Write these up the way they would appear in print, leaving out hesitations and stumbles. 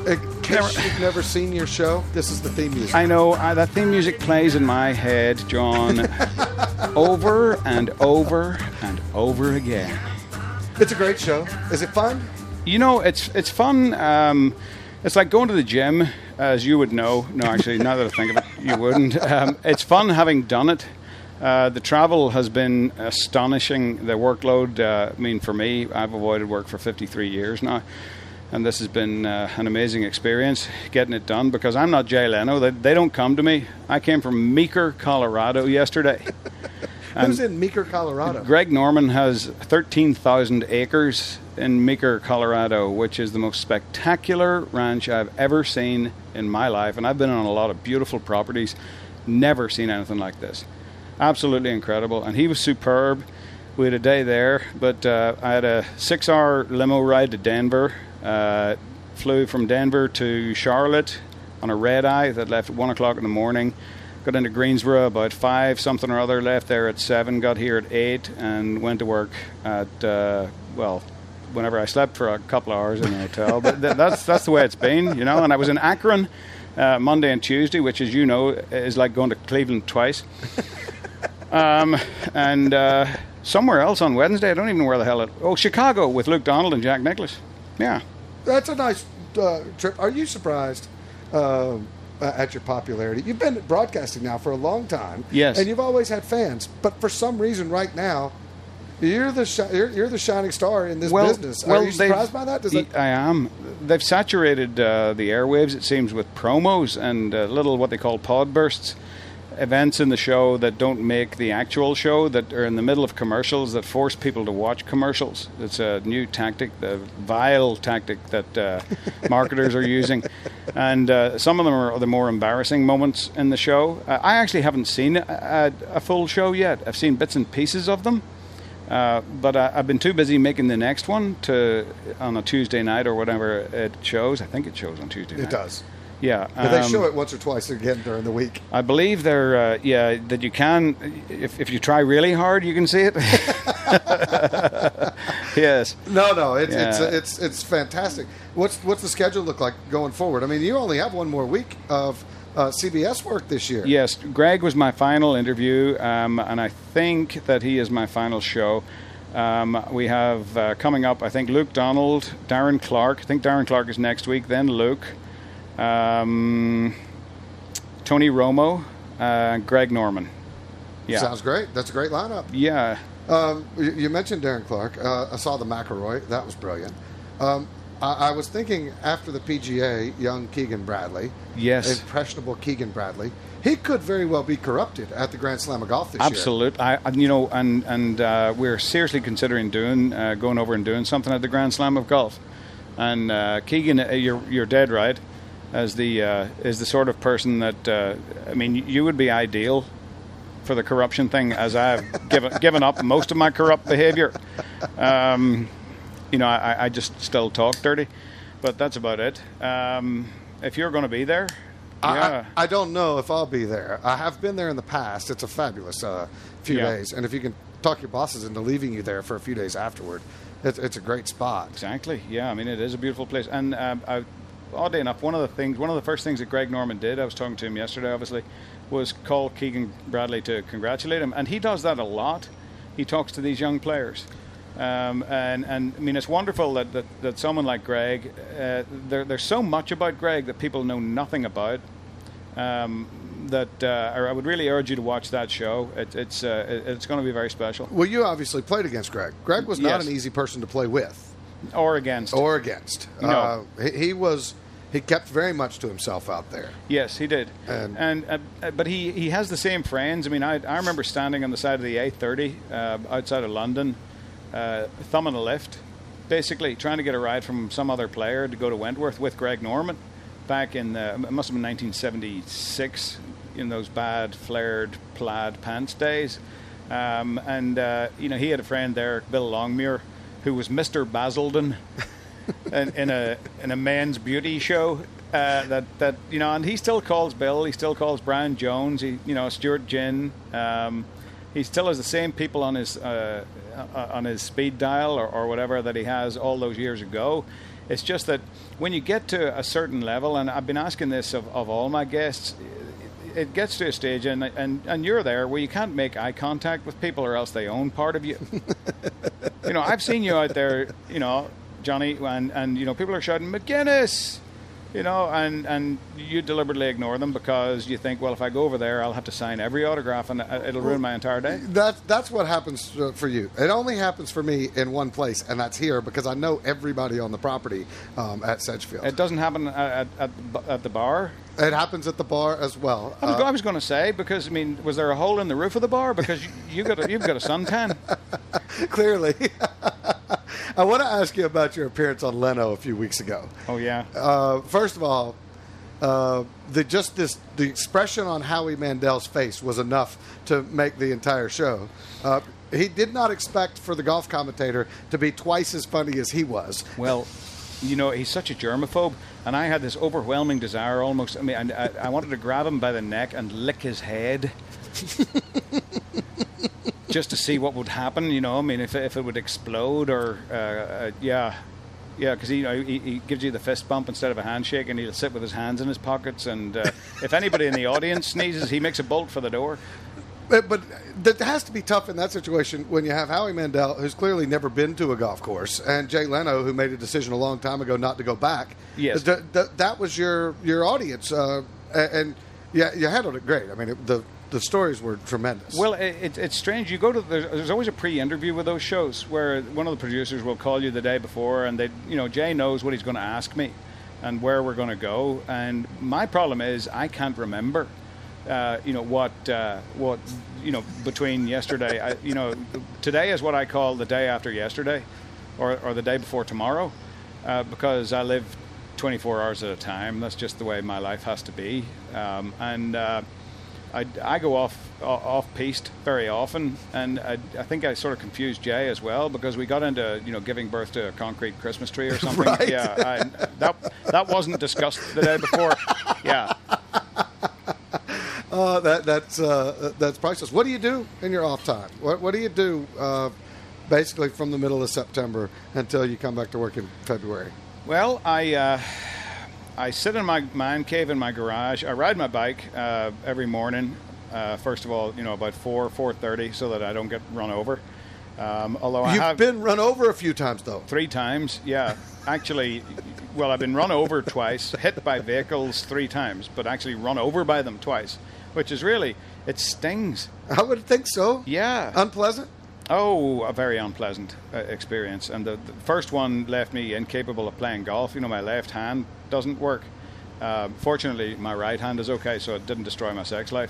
In case you've never seen your show, this is the theme music. I know. That theme music plays in my head, John, over and over and over again. It's a great show. Is it fun? You know, it's fun. It's like going to the gym, as you would know. No, actually, now that I think of it, you wouldn't. It's fun having done it. The travel has been astonishing. The workload, for me, I've avoided work for 53 years now. And this has been an amazing experience, getting it done, because I'm not Jay Leno. They don't come to me. I came from Meeker, Colorado yesterday. Who's in Meeker, Colorado? Greg Norman has 13,000 acres in Meeker, Colorado, which is the most spectacular ranch I've ever seen in my life. And I've been on a lot of beautiful properties. Never seen anything like this. Absolutely incredible. And he was superb. We had a day there, but I had a 6-hour limo ride to Denver. Flew from Denver to Charlotte on a red eye that left at 1 o'clock in the morning. Got into Greensboro about 5 something or other. Left there at 7. Got here at 8 and went to work at whenever I slept for a couple of hours in a hotel. But that's the way it's been, you know. And I was in Akron Monday and Tuesday, which, as you know, is like going to Cleveland twice. And somewhere else on Wednesday. I don't even know where the hell it. Oh, Chicago with Luke Donald and Jack Nicklaus. Yeah. That's a nice trip. Are you surprised at your popularity? You've been broadcasting now for a long time. Yes. And you've always had fans. But for some reason right now, you're the shining star in this business. Are you surprised by that? I am. They've saturated the airwaves, it seems, with promos and little what they call pod bursts. Events in the show that don't make the actual show, that are in the middle of commercials, that force people to watch commercials. It's a new tactic, the vile tactic that marketers are using. And some of them are the more embarrassing moments in the show. I actually haven't seen a full show yet. I've seen bits and pieces of them. But I've been too busy making the next one on a Tuesday night or whatever it shows. I think it shows on Tuesday night. It does. Yeah, but they show it once or twice again during the week. I believe that you can, if you try really hard, you can see it. Yes. No, it's fantastic. What's the schedule look like going forward? I mean, you only have one more week of CBS work this year. Yes, Greg was my final interview, and I think that he is my final show. We have coming up, I think, Luke Donald, Darren Clark. I think Darren Clark is next week. Then Luke. Tony Romo, Greg Norman. Yeah. Sounds great. That's a great lineup. Yeah. You mentioned Darren Clark. I saw the McElroy. That was brilliant. I was thinking after the PGA, young Keegan Bradley. Yes. Impressionable Keegan Bradley. He could very well be corrupted at the Grand Slam of Golf this year. Absolutely. We're seriously considering going over and doing something at the Grand Slam of Golf. And Keegan, you're dead right. As the sort of person that you would be ideal for the corruption thing, as I've given up most of my corrupt behavior. I just still talk dirty, but that's about it. If you're going to be there, yeah. I don't know if I'll be there. I have been there in the past. It's a fabulous few days, and if you can talk your bosses into leaving you there for a few days afterward, it's a great spot. Exactly. Yeah, I mean, it is a beautiful place, and oddly enough, one of the first things that Greg Norman did, I was talking to him yesterday, obviously, was call Keegan Bradley to congratulate him. And he does that a lot. He talks to these young players. And I mean, it's wonderful that someone like Greg, there's so much about Greg that people know nothing about. I would really urge you to watch that show. It's going to be very special. Well, you obviously played against Greg. Greg was not an easy person to play with. Or against. No. He kept very much to himself out there. Yes, he did. But he has the same friends. I mean, I remember standing on the side of the A30 outside of London, thumbing a lift, basically trying to get a ride from some other player to go to Wentworth with Greg Norman back in it must have been 1976, in those bad flared plaid pants days. He had a friend there, Bill Longmuir, who was Mr. Basildon in a men's beauty show. And he still calls Bill. He still calls Brian Jones. Stuart Ginn. He still has the same people on his speed dial or whatever that he has all those years ago. It's just that when you get to a certain level, and I've been asking this of all my guests, it gets to a stage, and you're there, where you can't make eye contact with people or else they own part of you. I've seen you out there, Johnny, and people are shouting, McGuinness! And you deliberately ignore them because you think, well, if I go over there, I'll have to sign every autograph and it'll ruin my entire day. That's what happens for you. It only happens for me in one place, and that's here, because I know everybody on the property at Sedgefield. It doesn't happen at the bar? It happens at the bar as well. I was going to say, because, was there a hole in the roof of the bar? Because you've got a suntan. Clearly. I want to ask you about your appearance on Leno a few weeks ago. Oh, yeah. First of all, the expression on Howie Mandel's face was enough to make the entire show. He did not expect for the golf commentator to be twice as funny as he was. Well, he's such a germaphobe, and I had this overwhelming desire almost. I wanted to grab him by the neck and lick his head. Just to see what would happen, if it would explode or, because he gives you the fist bump instead of a handshake, and he'll sit with his hands in his pockets, and if anybody in the audience sneezes, he makes a bolt for the door. But that has to be tough in that situation when you have Howie Mandel, who's clearly never been to a golf course, and Jay Leno, who made a decision a long time ago not to go back. Yes. That was your audience, and yeah, you handled it great. The stories were tremendous. Well, it's strange. You go to there's always a pre-interview with those shows where one of the producers will call you the day before, and Jay knows what he's going to ask me and where we're going to go. And my problem is I can't remember, what between yesterday. Today is what I call the day after yesterday, or the day before tomorrow, because I live 24 hours at a time. That's just the way my life has to be, I go off piste very often, and I think I sort of confused Jay as well, because we got into giving birth to a concrete Christmas tree or something. Right. Yeah, that wasn't discussed the day before. Yeah. That's priceless. What do you do in your off time? What do you do basically from the middle of September until you come back to work in February? Well, I sit in my man cave in my garage. I ride my bike every morning. First of all, about 4:30, so that I don't get run over. Although You've been run over a few times, though. 3 times, yeah. Actually, well, I've been run over twice, hit by vehicles 3 times, but actually run over by them twice, which is really, it stings. I would think so. Yeah. Unpleasant? Oh, a very unpleasant experience. And the first one left me incapable of playing golf. My left hand doesn't work. Fortunately, my right hand is okay, so it didn't destroy my sex life.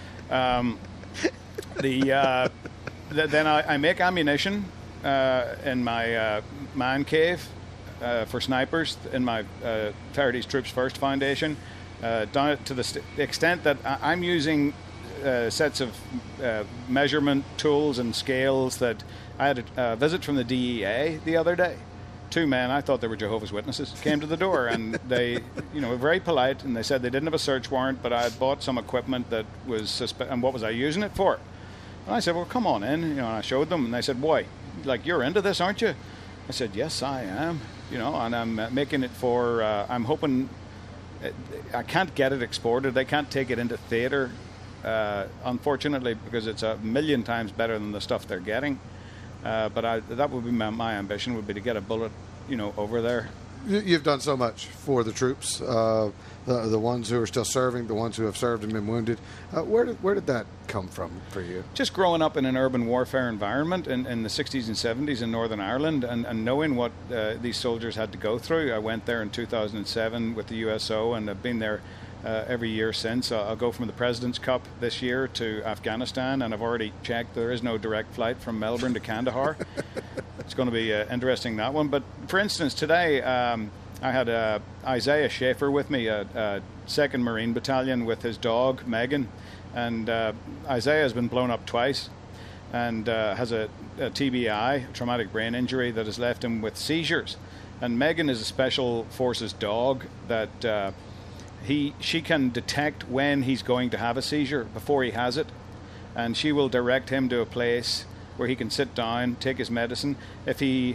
Then I make ammunition in my man cave for snipers in my Faraday's Troops First Foundation, down to the extent that I'm using sets of measurement tools and scales that I had a visit from the DEA the other day. 2 men, I thought they were Jehovah's Witnesses, came to the door, and they, were very polite, and they said they didn't have a search warrant, but I had bought some equipment that was and what was I using it for? And I said, well, come on in, and I showed them, and they said, boy, you're into this, aren't you? I said, yes, I am, and I'm making it for, I'm hoping, I can't get it exported, they can't take it into theater, unfortunately, because it's 1,000,000 times better than the stuff they're getting. But that would be my ambition, would be to get a bullet, over there. You've done so much for the troops, the ones who are still serving, the ones who have served and been wounded. Where did that come from for you? Just growing up in an urban warfare environment in the 60s and 70s in Northern Ireland, and knowing what these soldiers had to go through. I went there in 2007 with the USO, and I've been there every year since. I'll go from the President's Cup this year to Afghanistan, and I've already checked there is no direct flight from Melbourne to Kandahar. It's going to be interesting, that one. But for instance, today I had Isaiah Schaefer with me, a 2nd Marine Battalion, with his dog Megan, and Isaiah has been blown up twice and has a TBI, traumatic brain injury, that has left him with seizures. And Megan is a special forces dog that she can detect when he's going to have a seizure before he has it, and she will direct him to a place where he can sit down, take his medicine. If he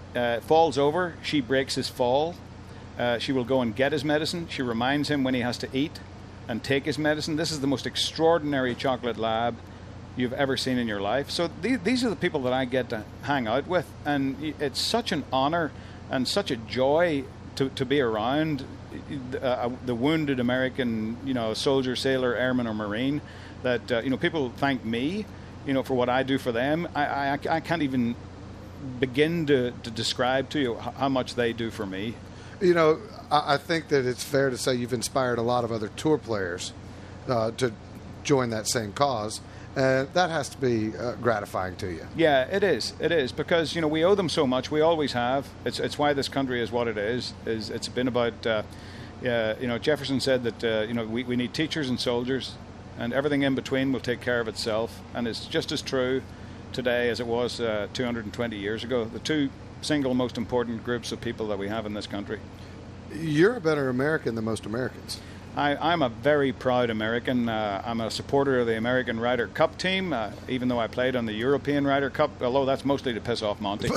falls over, she breaks his fall. She will go and get his medicine. She reminds him when he has to eat and take his medicine. This is the most extraordinary chocolate lab you've ever seen in your life. So these are the people that I get to hang out with, and it's such an honor and such a joy to be around the wounded American, soldier, sailor, airman, or Marine. That people thank me, for what I do for them. I can't even begin to describe to you how much they do for me. I think that it's fair to say you've inspired a lot of other tour players to join that same cause. And that has to be gratifying to you. Yeah, it is. It is, because we owe them so much. We always have. It's why this country is what it is. It's been about. Jefferson said that we need teachers and soldiers, and everything in between will take care of itself. And it's just as true today as it was 220 years ago. The two single most important groups of people that we have in this country. You're a better American than most Americans. I'm a very proud American. I'm a supporter of the American Ryder Cup team, even though I played on the European Ryder Cup, although that's mostly to piss off Monty.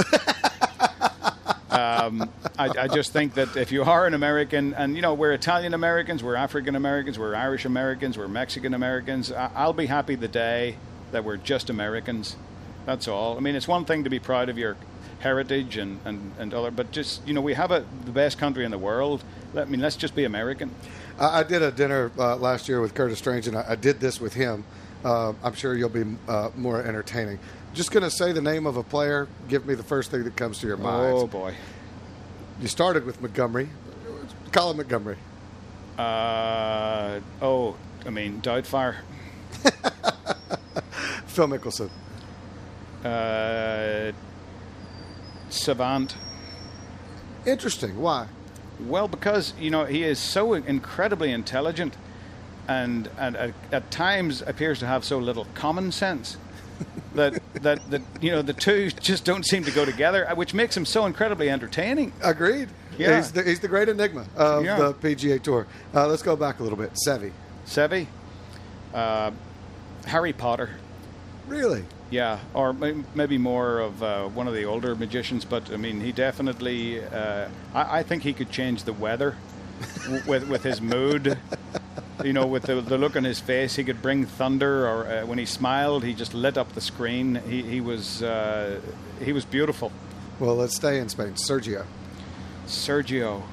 I just think that if you are an American, and we're Italian Americans, we're African Americans, we're Irish Americans, we're Mexican Americans, I'll be happy the day that we're just Americans. That's all. I mean, it's one thing to be proud of your heritage and other, but just we have the best country in the world. Let's just be American. I did a dinner last year with Curtis Strange, and I did this with him. I'm sure you'll be more entertaining. Just going to say the name of a player. Give me the first thing that comes to your mind. Oh, boy. You started with Montgomery. Colin Montgomery. Doubtfire. Phil Mickelson. Savant. Interesting. Why? Well, because he is so incredibly intelligent, and at times appears to have so little common sense that the two just don't seem to go together, which makes him so incredibly entertaining. Agreed. Yeah. He's the great enigma of the PGA Tour. Let's go back a little bit. Seve. Harry Potter. Really? Yeah, or maybe more of one of the older magicians, but he definitely. I think he could change the weather with his mood. With the look on his face, he could bring thunder. Or when he smiled, he just lit up the screen. He was beautiful. Well, let's stay in Spain. Sergio.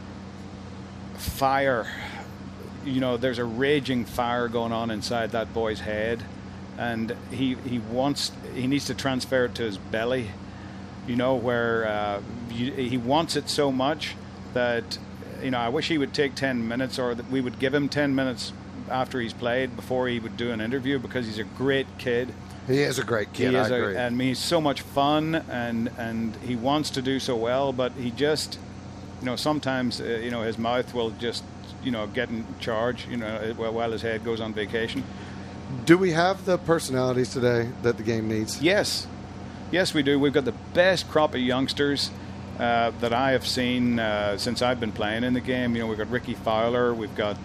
Fire. There's a raging fire going on inside that boy's head. And he needs to transfer it to his belly, where he wants it so much that, I wish he would take 10 minutes, or that we would give him 10 minutes after he's played before he would do an interview, because he's a great kid. He is a great kid, I agree. And he's so much fun, and he wants to do so well, but he just, sometimes, his mouth will just, get in charge, while his head goes on vacation. Do we have the personalities today that the game needs? Yes, we do. We've got the best crop of youngsters that I have seen since I've been playing in the game. We've got Ricky Fowler, we've got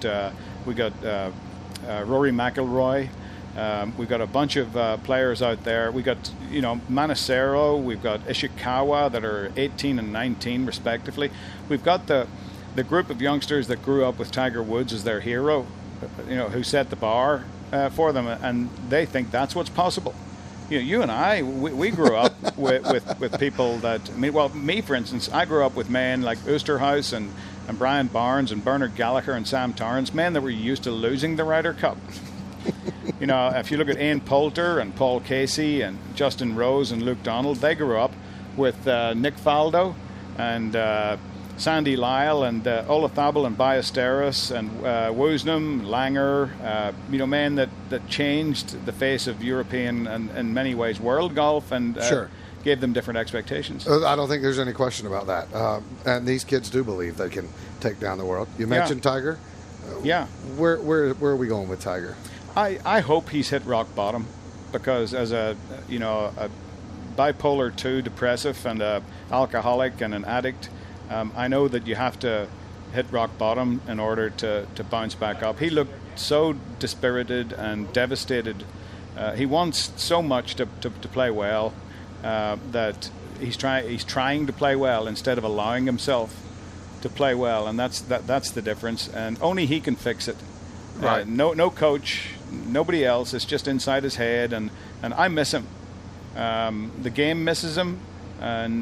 Rory McIlroy, we've got a bunch of players out there. We've got Manacero, we've got Ishikawa that are 18 and 19 respectively. We've got the group of youngsters that grew up with Tiger Woods as their hero, who set the bar for them, and they think that's what's possible. You and I, we grew up with people that, me for instance, I grew up with men like Oosterhuis and Brian Barnes and Bernard Gallagher and Sam Torrance, men that were used to losing the Ryder Cup. If you look at Ian Poulter and Paul Casey and Justin Rose and Luke Donald, they grew up with Nick Faldo and Sandy Lyle and Olazabal and Ballesteros and Woosnam, Langer, men that changed the face of European and in many ways world golf, and gave them different expectations. I don't think there's any question about that. And these kids do believe they can take down the world. You mentioned Tiger. Where are we going with Tiger? I hope he's hit rock bottom, because as a bipolar 2 depressive and a alcoholic and an addict, I know that you have to hit rock bottom in order to bounce back up. He looked so dispirited and devastated. He wants so much to play well that he's trying to play well instead of allowing himself to play well, and that's the difference. And only he can fix it. Right. No coach, nobody else. It's just inside his head, and I miss him. The game misses him, and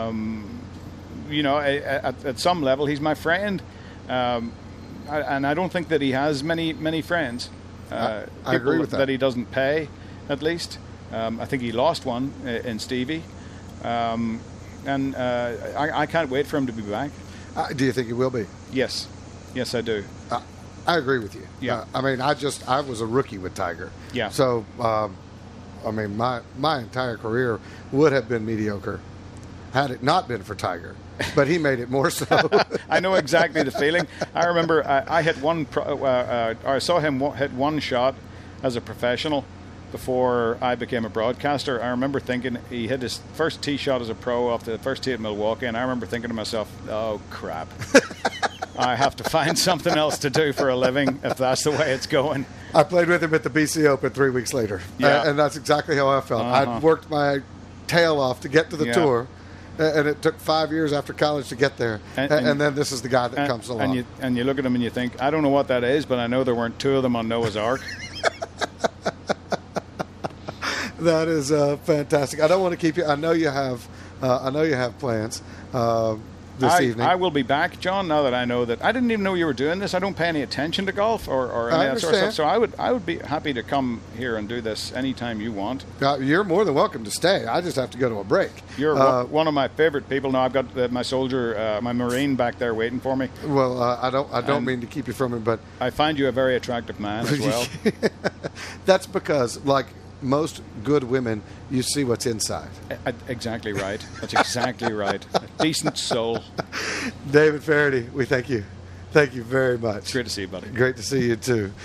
at some level, he's my friend. And I don't think that he has many friends. I agree with that. He doesn't pay, at least. I think he lost one in Stevie. I can't wait for him to be back. Do you think he will be? Yes, I do. I agree with you. Yeah. I mean, I was a rookie with Tiger. Yeah. So, I mean, my entire career would have been mediocre had it not been for Tiger. But he made it more so. I know exactly the feeling. I remember I hit I saw him hit one shot as a professional before I became a broadcaster. I remember thinking he hit his first tee shot as a pro off the first tee at Milwaukee, and I remember thinking to myself, oh, crap. I have to find something else to do for a living if that's the way it's going. I played with him at the BC Open 3 weeks later, and that's exactly how I felt. I'd worked my tail off to get to the tour, and it took 5 years after college to get there, and then this is the guy that comes along. And you look at him and you think, I don't know what that is, but I know there weren't two of them on Noah's Ark. That is fantastic. I don't want to keep you. I know you have plans this evening. I will be back, John. Now that I know that, I didn't even know you were doing this. I don't pay any attention to golf or any of that sort of stuff. So I would be happy to come here and do this anytime you want. You're more than welcome to stay. I just have to go to a break. You're one of my favorite people. Now I've got my soldier, my Marine back there waiting for me. Well, I don't mean to keep you from him, but I find you a very attractive man as well. That's because, like most good women, you see what's inside. Exactly right. That's exactly right. A decent soul. David Feherty, we thank you. Thank you very much. It's great to see you, buddy. Great to see you, too.